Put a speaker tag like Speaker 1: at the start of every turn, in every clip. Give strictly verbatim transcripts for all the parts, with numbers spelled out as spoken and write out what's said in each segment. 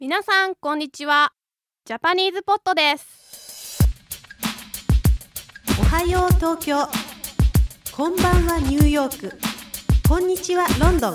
Speaker 1: 皆さんこんにちは。ジャパニーズポットです。
Speaker 2: おはよう東京、こんばんはニューヨーク、こんにちはロンドン。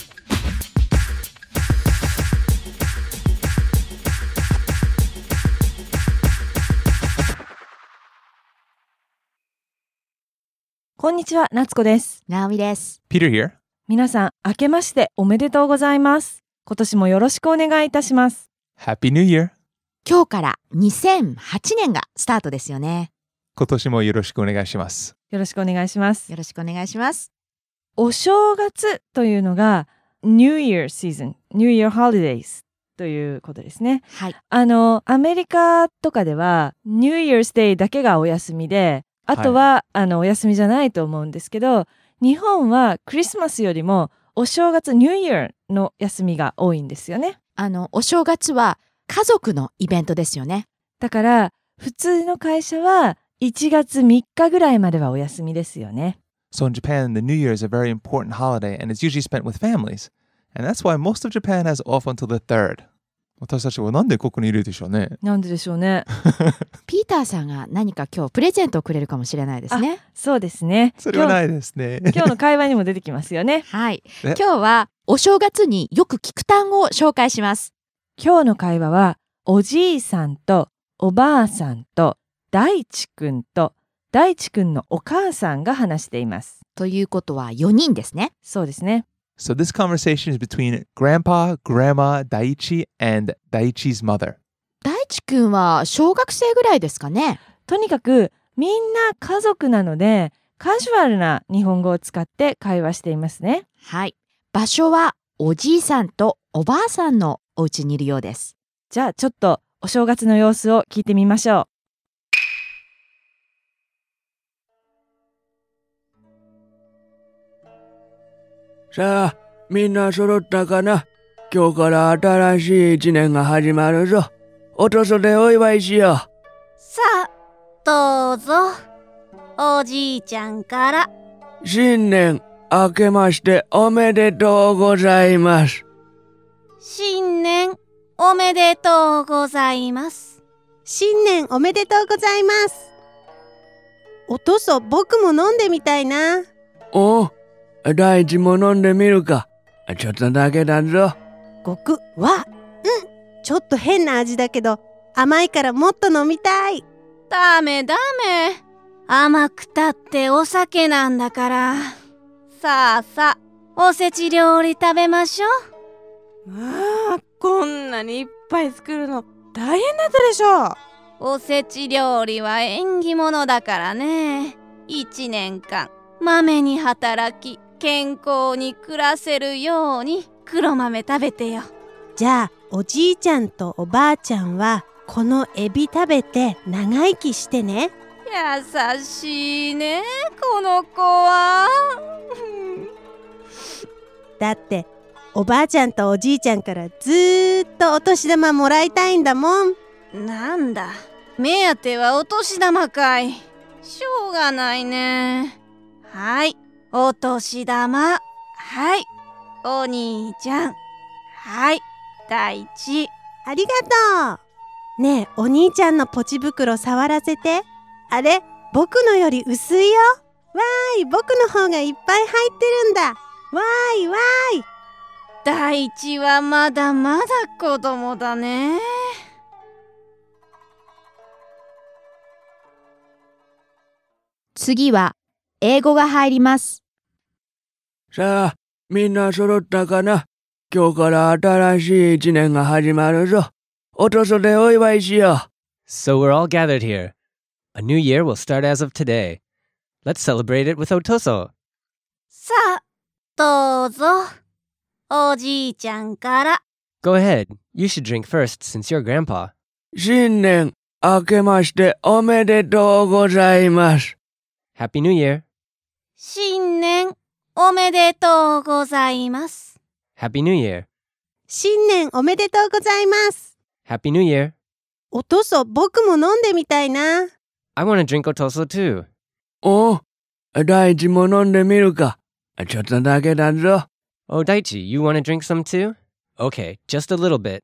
Speaker 3: こんにちは、夏子です。
Speaker 4: 直美です。
Speaker 5: Peter here.
Speaker 3: 皆さん、明けましておめでとうございます。今年もよろしくお願いいたします。
Speaker 5: Happy New Year.
Speaker 4: 今日からにせんはちねんがスタートですよね。
Speaker 5: 今年もよろしくお願いします。
Speaker 3: よろしくお願いします。
Speaker 4: よろしくお願いします。
Speaker 3: お正月というのが New Year Season、New Year Holidays ということですね。
Speaker 4: はい。
Speaker 3: あの、アメリカとかでは New Year's Day だけがお休みで、あとは、はい、あのお休みじゃないと思うんですけど、日本はクリスマスよりもお正月 New Year の休みが多いんですよね。
Speaker 4: あのお正月は家族のイベントですよね。
Speaker 3: だから普通の会社はいちがつみっかぐらいまではお休みですよね。
Speaker 5: So in Japan, the New Year is a very important holiday and it's usually spent with families. And that's why most of Japan has off until the third. 私たちはなんでここにいるでしょうね。
Speaker 3: なんででしょうね。
Speaker 4: ピーターさんが何か今日プレゼントをくれるかもしれないですね。
Speaker 3: そうですね。
Speaker 5: それはないですね。
Speaker 3: 今日、今日の会話にも出てきますよね。
Speaker 4: はい。今日はお正月によく聞く単語を紹介します。
Speaker 3: 今日の会話はおじいさんとおばあさんと大地くんと大地くんのお母さんが話しています。
Speaker 4: ということはよにんですね。
Speaker 3: そうですね。
Speaker 5: So this conversation is between Grandpa, Grandma, Daichi, and Daichi's mother.
Speaker 4: 大地くんは小学生ぐらいですかね。
Speaker 3: とにかくみんな家族なのでカジュアルな日本語を使って会話していますね。
Speaker 4: はい。場所はおじいさんとおばあさんのお家にいるようです。
Speaker 3: じゃあちょっとお正月の様子を聞いてみましょう。
Speaker 6: さあ、みんな揃ったかな。今日から新しい一年が始まるぞ。おとそでお祝いしよう。
Speaker 7: さあ、どうぞ。おじいちゃんから。
Speaker 6: 新年明けましておめでとうございます。
Speaker 7: 新年おめでとうございます。
Speaker 2: 新年おめでとうございます。おとそ、僕も飲んでみたいな。
Speaker 6: おう。大地も飲んでみるか。ちょっとだけだぞ。
Speaker 2: ごくは、うん、ちょっと変な味だけど甘いからもっと飲みたい。
Speaker 7: ダメダメ。甘くたってお酒なんだから。さあさあ、おせち料理食べましょう。
Speaker 1: まあ、こんなにいっぱい作るの大変だったでしょう。
Speaker 7: おせち料理は縁起物だからね。一年間まめに働き健康に暮らせるように黒豆食べてよ。
Speaker 2: じゃあおじいちゃんとおばあちゃんはこのエビ食べて長生きしてね。
Speaker 7: 優しいねこの子は。
Speaker 2: だっておばあちゃんとおじいちゃんからずーっとお年玉もらいたいんだもん。
Speaker 7: なんだ、目当てはお年玉かい。しょうがないね。はい、お年玉。はい、お兄ちゃん。はい、大地。
Speaker 2: ありがとう。ねえ、お兄ちゃんのポチ袋触らせて。あれ、僕のより薄いよ。わーい、僕の方がいっぱい入ってるんだ。わーいわーい。
Speaker 7: 大地はまだまだ子供だね。
Speaker 4: 次は英語が入ります。
Speaker 6: さあ、みんな揃ったかな。今日から新しい一年が始まるぞ。おとそでお祝いしよう。
Speaker 8: So we're all gathered here. A new year will start as of today. Let's celebrate it with Otoso.
Speaker 7: さあ、どうぞ。おじいちゃんから。
Speaker 8: Go ahead. You should drink first since you're grandpa.
Speaker 6: 新年明けましておめでとうございます。
Speaker 8: Happy New Year.
Speaker 7: 新年おめでとうございます。
Speaker 8: Happy New Year.
Speaker 2: 新年おめでとうございます。
Speaker 8: Happy New Year.
Speaker 2: おとそ、僕も飲んでみたいな。
Speaker 8: I want to drink Otoso too.
Speaker 6: おう、大地も飲んでみるか。ちょっとだけだぞ。
Speaker 8: Oh, Daichi, you want to drink some too? Okay, just a little bit.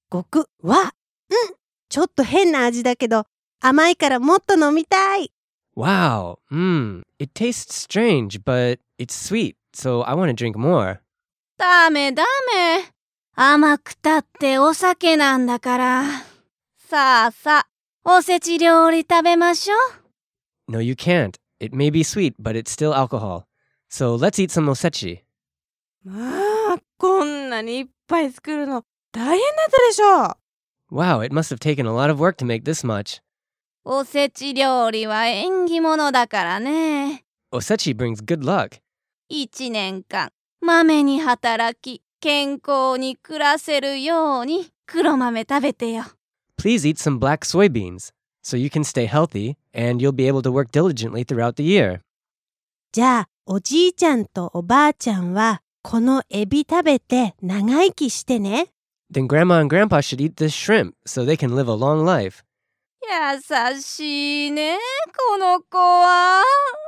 Speaker 2: ごくわ。うん。ちょっと変な味だけど、甘いからもっと飲みたい。
Speaker 8: Wow. Mmm. It tastes strange, but it's sweet, so I want to drink more.
Speaker 7: ダメダメ。甘くたってお酒なんだから。さあさあ、おせち料理食べましょう。
Speaker 8: No, you can't. It may be sweet, but it's still alcohol. So let's eat some osechi.
Speaker 1: まあ、こんなにいっぱい作るの大変だったでしょう。
Speaker 8: Wow, it must have taken a lot of work to make this much.
Speaker 7: おせち料理は縁起物だからね。
Speaker 8: Osechi brings good luck.
Speaker 7: 一年間、まめに働き、健康に暮らせるように黒豆食べてよ。
Speaker 8: Please eat some black soybeans, so you can stay healthy, and you'll be able to work diligently throughout the year.
Speaker 2: じゃあ、おじいちゃんとおばあちゃんは、このエビ食べて長生きしてね。
Speaker 8: Then Grandma and Grandpa should eat this shrimp, so they can live a long life.
Speaker 7: 優しいね、この子は。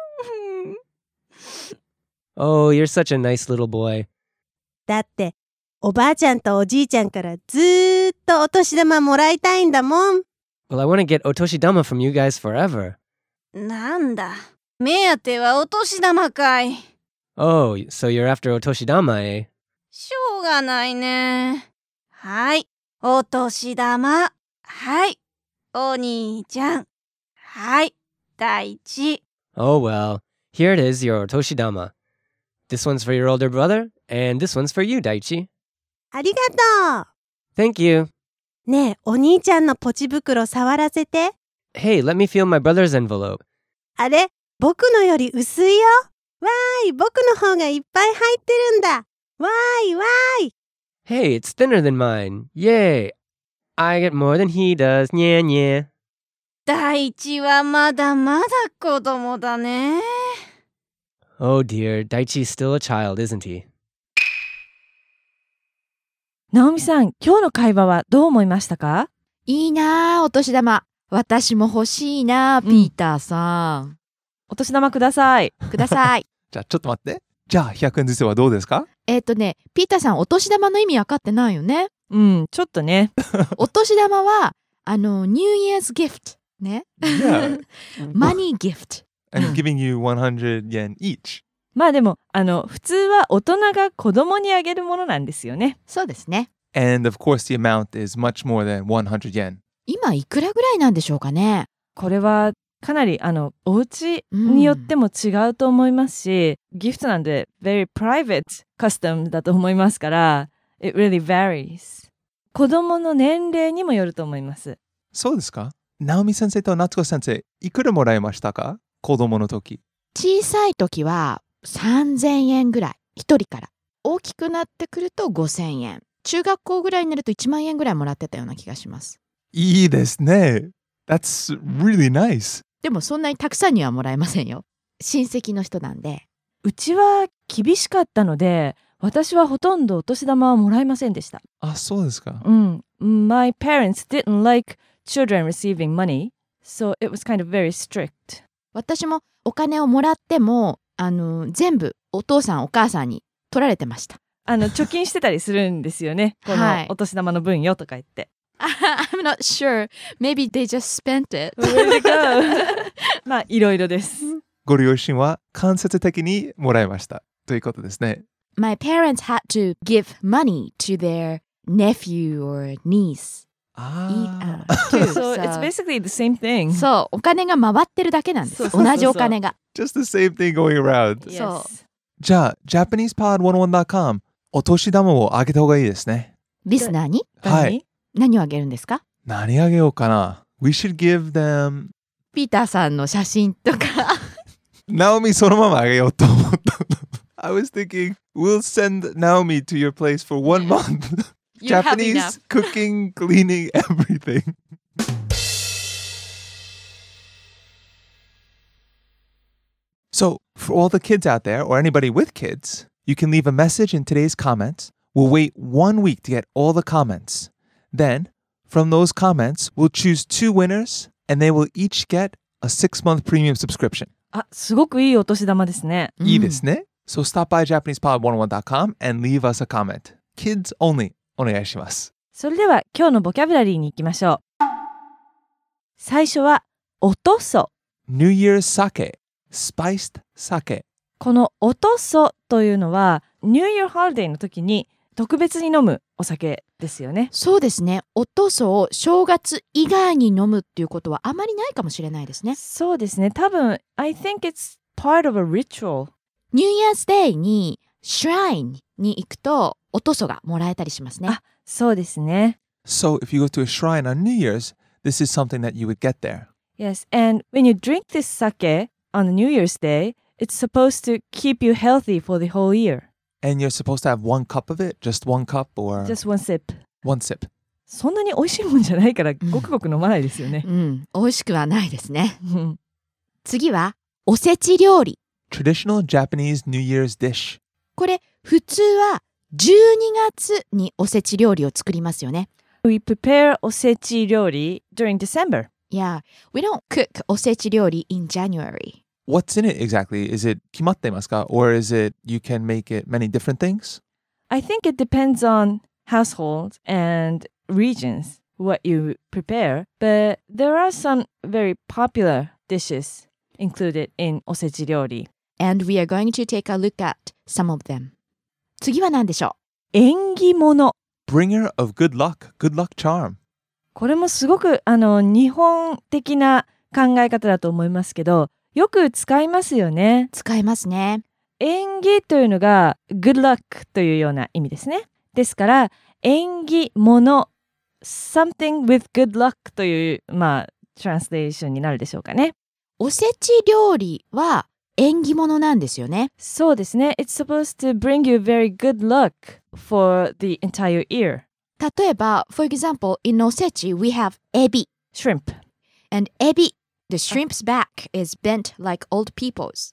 Speaker 8: Oh, you're such a nice little boy.
Speaker 2: だって、おばあちゃんとおじいちゃんからずーっとお年玉もらいたいんだもん。
Speaker 8: Well, I want to get otoshidama from you guys forever.
Speaker 7: なんだ、目当てはお年玉かい。
Speaker 8: Oh, so you're after otoshidama, eh?
Speaker 7: しょうがないね。はい、お年玉。はい、お兄ちゃん。はい、大地。
Speaker 8: Oh, well, here it is, your otoshidama. This one's for your older brother, and this one's for you, Daichi.
Speaker 2: ありがとう。
Speaker 8: Thank you.
Speaker 2: ねえ、お兄ちゃんのポチ袋触らせて。
Speaker 8: Hey, let me feel my brother's envelope.
Speaker 2: あれ、僕のより薄いよ。わーい、僕の方がいっぱい入ってるんだ。わーいわーい。
Speaker 8: Hey, it's thinner than mine. Yay. I get more than he does. Nya, nya.
Speaker 7: 大地はまだまだ子供だね。
Speaker 8: Oh dear, Daichi's still a child, isn't he?
Speaker 3: ナオミさん、今日の会話はどう思いましたか？
Speaker 4: いいなあ、お年玉。私も欲しいなあ、ピーターさん。
Speaker 3: お年玉ください。
Speaker 4: ください。
Speaker 5: じゃあちょっと待って。じゃあひゃくえんずつはどうですか？
Speaker 4: えっとね、ピーターさん、お年玉の意味分かってないよね。
Speaker 3: うん、ちょっとね。
Speaker 4: お年玉は、あの、New Year's gift ね。
Speaker 5: Yeah.
Speaker 4: Money gift.
Speaker 5: And giving you one hundred yen each.
Speaker 3: まあでも、あの、普通は大人が子供にあげるものなんですよね。
Speaker 4: そうですね。
Speaker 5: And of course the amount is much more than one hundred yen.
Speaker 4: 今いくらぐらいなんでしょうかね。
Speaker 3: これはかなりあのお家によっても違うと思いますし、うん、ギフトなんで very private custom だと思いますから、it really varies. 子供の年齢にもよると思います。
Speaker 5: そうですか？ナオミ先生と夏子先生、いくらもらいましたか？子供の時。
Speaker 4: 小さい時はさんぜんえんぐらい、一人から。大きくなってくるとごせんえん。中学校ぐらいになるといちまんえんぐらいもらってたような気がします。
Speaker 5: いいですね。That's really nice.
Speaker 4: でもそんなにたくさんにはもらえませんよ。親戚の人なんで。
Speaker 3: うちは厳しかったので、私はほとんどお年玉はもらえませんでした。
Speaker 5: あ、そうですか。
Speaker 3: うん。My parents didn't like children receiving money, so it was kind of very strict.
Speaker 4: 私もお金をもらっても、あの、全部お父さんお母さんに取られてました。
Speaker 3: あの、貯金してたりするんですよね。このお年玉の分よとか言って。
Speaker 4: I'm not sure. Maybe they just spent it.
Speaker 3: まあ、いろいろです。
Speaker 5: ご両親は間接的にもらいましたということですね。
Speaker 4: My parents had to give money to their nephew or niece.
Speaker 5: あ
Speaker 3: あ。So it's basically the same thing.
Speaker 4: そう、お金が回ってるだけなんです。同じお金が。
Speaker 5: Just the same thing going around.
Speaker 4: そう。
Speaker 5: じゃあ、ジャパニーズパッドひゃくいちドットコム お年玉をあげた方がいいですね。
Speaker 4: リスナーに？
Speaker 5: はい。
Speaker 4: 何をあげるんですか？
Speaker 5: 何あげようかな。We should give them
Speaker 4: ピーターさんの写真とか。
Speaker 5: Naomi そのままあげようと思った。I was thinking, we'll send Naomi to your place for one month. Japanese cooking, cleaning, everything. So, for all the kids out there, or anybody with kids, you can leave a message in today's comments. We'll wait one week to get all the comments. Then, from those comments, we'll choose two winners, and they will each get a six-month premium subscription.
Speaker 3: あ、すごくいいお年玉ですね。
Speaker 5: いいですね。So stop by Japanese Pod one oh one dot com and leave us a comment. Kids only. お願いします。
Speaker 3: それでは今日のボキャブラリーに行きましょう。最初はおとそ。
Speaker 5: New Year's sake, spiced sake.
Speaker 3: このおとそというのはニューイヤーホリデーの時に特別に飲むお酒ですよね。
Speaker 4: そうですね。おとそを正月以外に飲むっていうことはあまりないかもしれないですね。
Speaker 3: そうですね。多分 I think it's part of a ritual。
Speaker 4: ニューイヤーズデーにシュラインに行くとおとそがもらえたりしますね。
Speaker 3: あ、そうですね。
Speaker 5: So if you go to a shrine on New Year's, this is something that you would get there.
Speaker 3: Yes, and when you drink this sake on the New Year's Day, it's supposed to keep you healthy for the whole year.
Speaker 5: And you're supposed to have one cup of it, just one cup or
Speaker 3: Just one sip.
Speaker 5: one sip.
Speaker 3: そんなに美味しいもんじゃないからごくごく飲まないですよね。
Speaker 4: うん、美味しくはないですね。
Speaker 3: うん
Speaker 4: 次はおせち料理。
Speaker 5: Traditional Japanese New Year's dish.
Speaker 4: これ普通はじゅうにがつにおせち料理を作りますよね。
Speaker 3: We prepare おせち料理 during December.
Speaker 4: Yeah, we don't cook おせち料理 in January.
Speaker 5: What's in it exactly? Is it kimatte masu ka? Or is it you can make it many different things?
Speaker 3: I think it depends on households and regions what you prepare, but there are some very popular dishes included in おせち料理。
Speaker 4: And we are going to take a look at some of them. 次は何でしょ
Speaker 3: 縁起物。
Speaker 5: Bringer of good luck, good luck charm.
Speaker 3: これもすごくあの日本的な考え方だと思いますけど、よく使いますよね。
Speaker 4: う？使えますね。
Speaker 3: 縁起というのが good luck というような意味ですね。ですから縁起物 something with good luck というまあトランスレーションになるでしょうかね。
Speaker 4: おせち料理は縁起物なんですよね。
Speaker 3: そうですね。It's supposed to bring you very good luck for the entire year.
Speaker 4: 例えば、for example, in おせち we have エビ
Speaker 3: Shrimp.
Speaker 4: and エビ the shrimp's back is bent like old people's.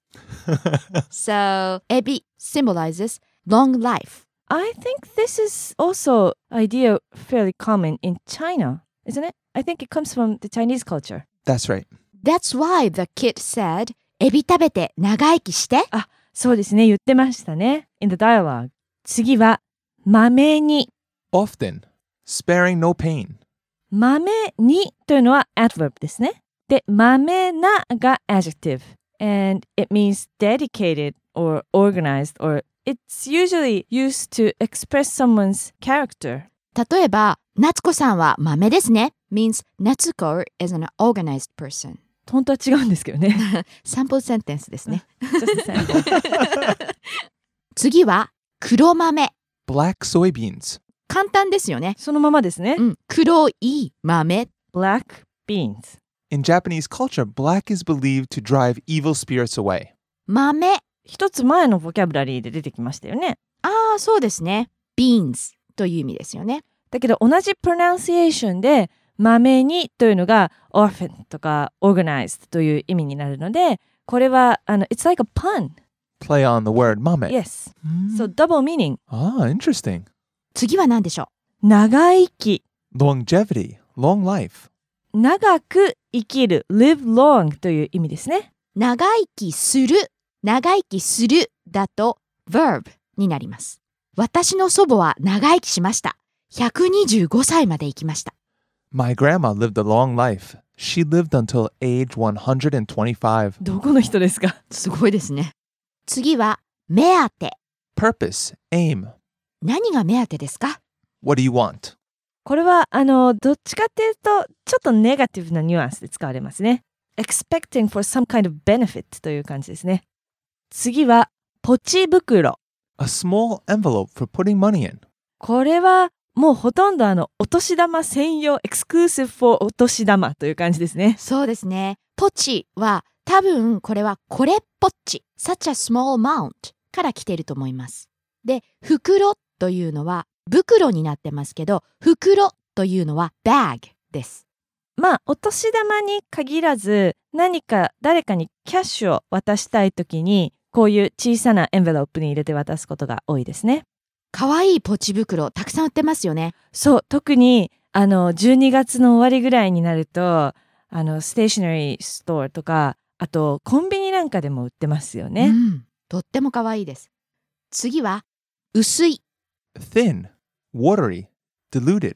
Speaker 4: So エビ symbolizes long life.
Speaker 3: I think this is also idea fairly common in China, isn't it? I think it comes from the Chinese culture.
Speaker 5: That's right.
Speaker 4: That's why the kid said エビ食べて長生きして。
Speaker 3: あ、そうですね。言ってましたね。In the dialogue. 次は、まめに。
Speaker 5: Often, sparing no pain.
Speaker 3: まめにというのは adverb ですね。で、まめなが adjective. And it means dedicated or organized or it's usually used to express someone's character.
Speaker 4: 例えば、夏子さんは豆ですね means 夏子 is an organized person.
Speaker 3: 本当は違うんですけどね。
Speaker 4: サンプルセンテンスですね。
Speaker 3: Just a sample.
Speaker 4: 次は黒豆。
Speaker 5: Black soybeans.
Speaker 4: 簡単ですよね。
Speaker 3: そのままですね。
Speaker 4: うん、黒い豆。
Speaker 3: Black beans.
Speaker 5: In Japanese culture, black is believed to drive evil spirits away.
Speaker 4: 豆。
Speaker 3: 一つ前のボキャブラリーで出てきましたよね。
Speaker 4: ああ、そうですね。beans という意味ですよね。
Speaker 3: だけど同じプロナンシエーションで豆にというのが orphan とか organized という意味になるので、これはあの it's like a pun.
Speaker 5: Play on the word mame.
Speaker 3: Yes. So double meaning.
Speaker 5: Ah, interesting.
Speaker 4: 次は何でしょ
Speaker 3: 長生き。
Speaker 5: Longevity, long life.
Speaker 3: 長く生きる live long という意味ですね。
Speaker 4: う。長生きする。長生きするだと verb になります。私の祖母は長生きしました。ひゃくにじゅうごさいまで生きました。
Speaker 5: My grandma lived a long life. She lived until age one hundred twenty-five.
Speaker 3: どこの人ですか？
Speaker 4: すごいですね。次は目当て。
Speaker 5: Purpose, aim.
Speaker 4: 何が目当てですか？
Speaker 5: What do you want?
Speaker 3: これはあのどっちかっていうとちょっとネガティブなニュアンスで使われますね。Expecting for some kind of benefit という感じですね。次はポチ袋。
Speaker 5: A small envelope for putting money in.
Speaker 3: これはもうほとんどあのお年玉専用 exclusive for お年玉という感じですね。
Speaker 4: そうですね。ポチは多分これはこれっぽっち such a small amount から来ていると思います。で、袋というのは袋になってますけど、袋というのは bag です。
Speaker 3: まあお年玉に限らず何か誰かにキャッシュを渡したいときにこういう小さなエンベロップに入れて渡すことが多いですね。
Speaker 4: かわいいポチ袋たくさん売ってますよね。
Speaker 3: そう、特にあのじゅうにがつの終わりぐらいになるとあのステーショナリーストアとかあとコンビニなんかでも売ってますよね。
Speaker 4: うん、とってもかわいいです。次は薄い。
Speaker 5: Thin, watery, diluted.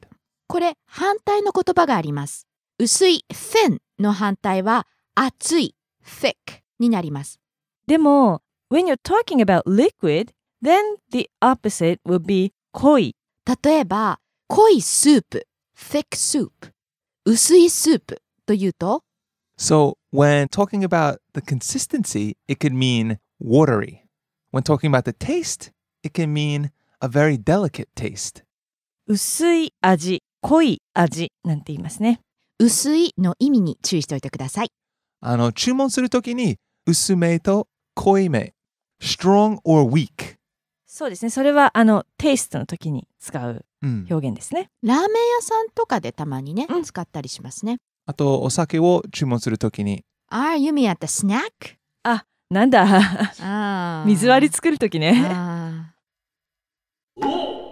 Speaker 4: これ反対の言葉があります。薄い thin の反対は厚い thick になります。
Speaker 3: でも、when you're talking about liquid, then the opposite will be 濃い。
Speaker 4: 例えば、濃いスープ thick soup 薄いスープというと
Speaker 5: So, when talking about the consistency, it could mean watery. When talking about the taste, it can mean a very delicate taste.
Speaker 3: 薄い味、濃い味なんて言いますね。
Speaker 4: 薄いの意味に注意しておいてください。
Speaker 5: あの、注文するときに、薄めと濃いめ、strong or weak。
Speaker 3: そうですね。それはあのテイストの時に使う
Speaker 5: うん、
Speaker 3: 表現ですね。
Speaker 4: ラーメン屋さんとかでたまにね、
Speaker 3: うん
Speaker 4: 使ったりしますね。
Speaker 5: あと、お酒を注文するときに、
Speaker 4: あ、you mean at the snack?
Speaker 3: あ、なんだ。
Speaker 4: あー
Speaker 3: 水割り作る時ね。
Speaker 4: あー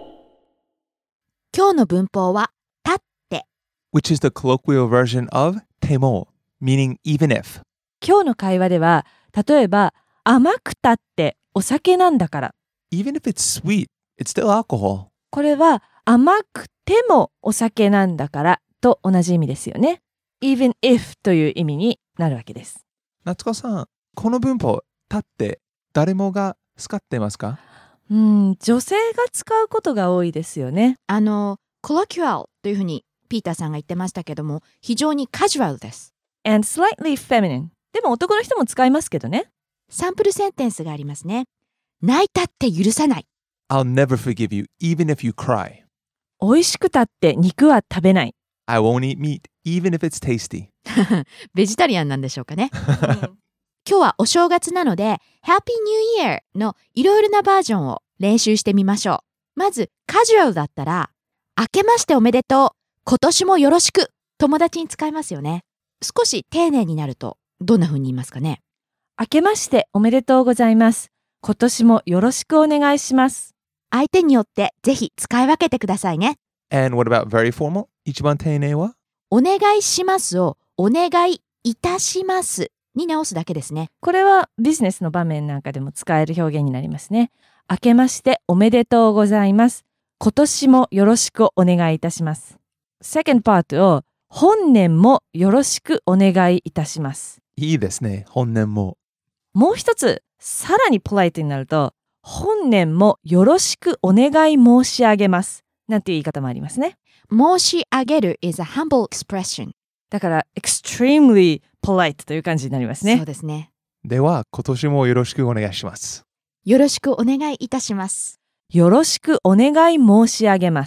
Speaker 4: 今日の文法はたって
Speaker 5: which is the colloquial version of ても、meaning even if.
Speaker 3: 今日の会話では、例えば甘くたってお酒なんだから。
Speaker 5: Even if it's sweet, it's still alcohol.
Speaker 3: これは甘くてもお酒なんだからと同じ意味ですよね。even if という意味になるわけです。
Speaker 5: 夏子さん、この文法、たって誰もが使ってますか？
Speaker 3: うん、女性が使うことが多いですよね。
Speaker 4: あの、colloquial というふうにピーターさんが言ってましたけども、非常にカジュアルです。
Speaker 3: and slightly feminine。でも男の人も使いますけどね。
Speaker 4: サンプルセンテンスがありますね。泣いたって許さない。
Speaker 5: I'll never forgive you, even if you cry.
Speaker 3: 美味しくたって肉は食べない。
Speaker 5: I won't eat meat, even if it's tasty.
Speaker 4: ベジタリアンなんでしょうかね。今日はお正月なので Happy New Year のいろいろなバージョンを練習してみましょう。まずカジュアルだったら明けましておめでとう、今年もよろしく、友達に使いますよね。少し丁寧になるとどんな風に言いますかね。
Speaker 3: 明けましておめでとうございます。今年もよろしくお願いします。
Speaker 4: 相手によってぜひ使い分けてくださいね。
Speaker 5: And what about very formal? 一番丁寧は？
Speaker 4: お願いしますをお願いいたしますに直すだけですね。
Speaker 3: これはビジネスの場面なんかでも使える表現になりますね。明けましておめでとうございます。今年もよろしくお願いいたします。Second part を本年もよろしくお願いいたします。
Speaker 5: いいですね、本年も。
Speaker 3: もう一つ、さらにポライトになると、本年もよろしくお願い申し上げます。なんていう言い方もありますね。
Speaker 4: 申し上げる is a humble expression。
Speaker 3: だから、extremely polite という感じになりますね。
Speaker 4: そうですね。
Speaker 5: では、今年もよろしくお願いします。
Speaker 4: よろしくお願いいたします。
Speaker 3: よろしくお願い申し上げます。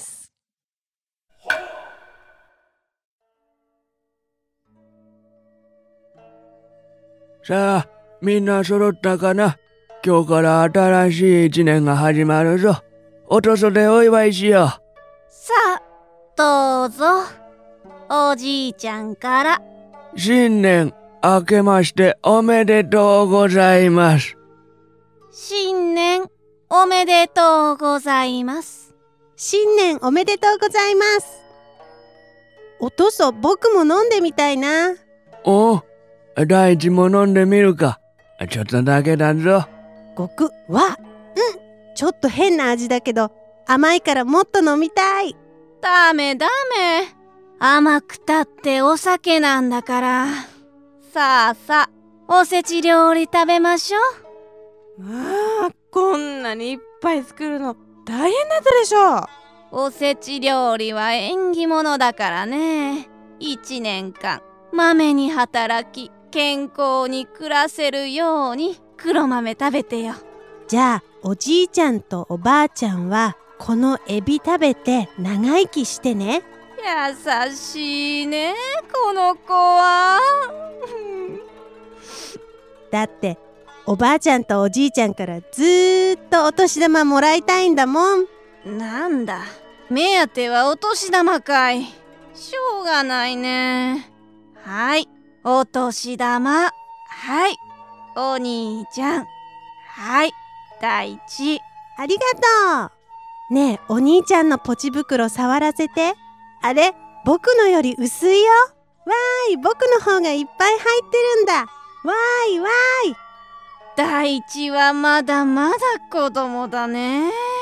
Speaker 6: さあ、みんな揃ったかな？今日から新しい一年が始まるぞ。おとそでお祝いしよう。
Speaker 7: さあ、どうぞ。おじいちゃんから。
Speaker 6: 新年明けましておめでとうございます。
Speaker 7: 新年おめでとうございます。
Speaker 2: 新年おめでとうございます。おとそ、僕も飲んでみたいな。
Speaker 6: おう、大地も飲んでみるか。ちょっとだけだぞ。
Speaker 2: ごくわ、うん、ちょっと変な味だけど甘いからもっと飲みたい。
Speaker 7: ダメダメ、甘くたってお酒なんだから。さあさあ、おせち料理食べましょう。
Speaker 1: まあ、こんなにいっぱい作るの大変だったでしょう。
Speaker 7: おせち料理は縁起物だからね。一年間まめに働き健康に暮らせるように黒豆食べてよ。
Speaker 2: じゃあおじいちゃんとおばあちゃんはこのエビ食べて長生きしてね。
Speaker 7: 優しいね、この子は。
Speaker 2: だっておばあちゃんとおじいちゃんからずーっとお年玉もらいたいんだもん。
Speaker 7: なんだ、目当てはお年玉かい。しょうがないね。はい、お年玉。はい、お兄ちゃん。はい、大地。
Speaker 2: ありがとう。ねえ、お兄ちゃんのポチ袋触らせて。あれ、僕のより薄いよ。わーい、僕の方がいっぱい入ってるんだ。わーいわーい。
Speaker 7: 大地はまだまだ子供だね。